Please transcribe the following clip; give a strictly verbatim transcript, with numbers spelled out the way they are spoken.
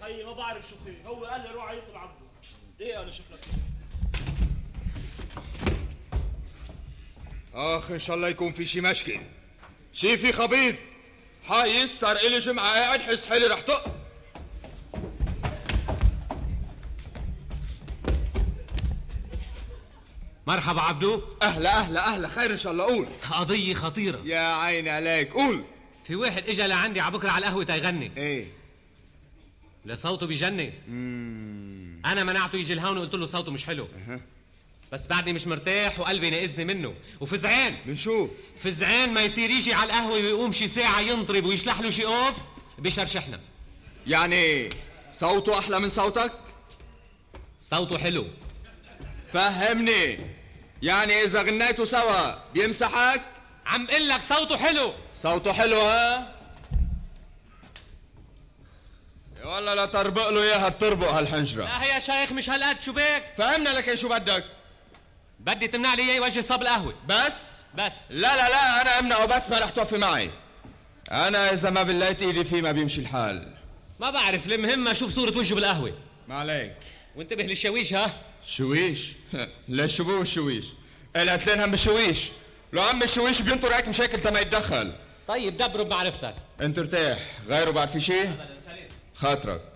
خيي ما بعرف شو فيه، هو قال لي روح عيط لعبده. ايه انا شوف لك. اخ ان شاء الله يكون في شي مشكل، شي في خبيط حايس صار الي جمعه قاعد حس حالي رح طق. مرحبا عبدو. اهلا اهلا اهلا، خير ان شاء الله. قول. قضيه خطيره. يا عيني عليك، قول. في واحد اجى لعندي على بكره على القهوه تيغني. ايه لصوته بيجنن. امم انا منعته يجي لهون وقلت له صوته مش حلو. أه. بس بعدني مش مرتاح وقلبي ناقزني منه وفزعان. من شو؟ فزعان ما يصير يجي على القهوه ويقوم شي ساعه ينطرب ويشلح له شي اوف بشرشحنا. يعني صوته احلى من صوتك؟ صوته حلو. فهمني، يعني اذا غنيتوا سوا بيمسحك؟ عم قل لك صوته حلو. صوته حلو ها؟ والله لا تربق له اياها تربق هالحنجره. لا يا شيخ مش هالقد، شو بك؟ فهمنا لك شو بدك؟ بدي تمنع لي اياه يوجه صاب القهوه بس؟ بس. لا لا لا انا امنعه بس ما رح توفي معي. انا اذا ما بليت ايدي فيه ما بيمشي الحال. ما بعرف، المهم اشوف صوره وجهه بالقهوه. ما عليك. وانتبه للشاويش ها. شويش؟ ليش شو بو الشويش؟ قلت لين هم بالشويش. لو عم الشويش بينطر هيك مشاكل تما يتدخل. طيب دبره بمعرفتك. انت ارتاح، غيره بعد في شيء؟ ابدا سليم. خاطرك.